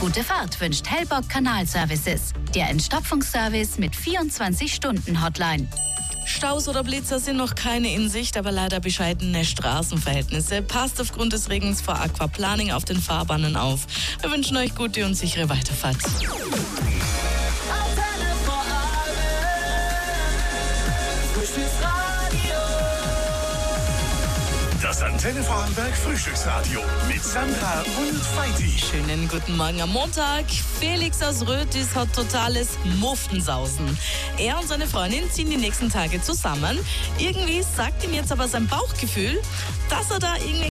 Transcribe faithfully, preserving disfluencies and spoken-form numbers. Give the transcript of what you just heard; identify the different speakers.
Speaker 1: Gute Fahrt wünscht Hellbock Kanalservices, der Entstopfungsservice mit vierundzwanzig-Stunden-Hotline.
Speaker 2: Staus oder Blitzer sind noch keine in Sicht, aber leider bescheidene Straßenverhältnisse. Passt aufgrund des Regens vor Aquaplaning auf den Fahrbahnen auf. Wir wünschen euch gute und sichere Weiterfahrt.
Speaker 3: Das Antenne Vorarlberg Frühstücksradio mit Sandra und Feiti.
Speaker 2: Schönen guten Morgen am Montag. Felix aus Rötis hat totales Muffensausen. Er und seine Freundin ziehen die nächsten Tage zusammen. Irgendwie sagt ihm jetzt aber sein Bauchgefühl, dass er da irgendwie